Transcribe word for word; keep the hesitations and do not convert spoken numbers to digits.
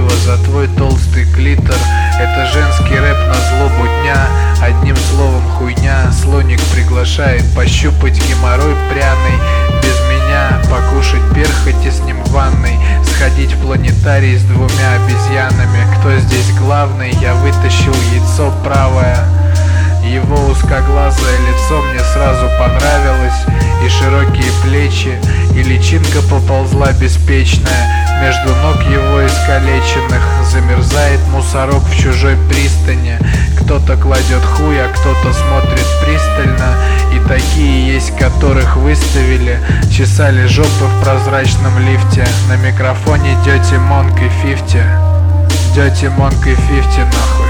спасибо за твой толстый клитор. Это женский рэп на злобу дня. Одним словом хуйня. Слоник приглашает пощупать геморрой пряный. Без меня покушать перхоть и с ним в ванной. Сходить в планетарий с двумя обезьянами. Кто здесь главный? Я вытащил яйцо правое. Его узкоглазое лицо мне сразу понравилось. И широкие плечи, и личинка поползла беспечная. Между ног его искалеченных замерзает мусорок в чужой пристани. Кто-то кладет хуй, а кто-то смотрит пристально. И такие есть, которых выставили. Чесали жопы в прозрачном лифте. На микрофоне Dirty Monk и Фифти. Dirty Monk и Фифти нахуй.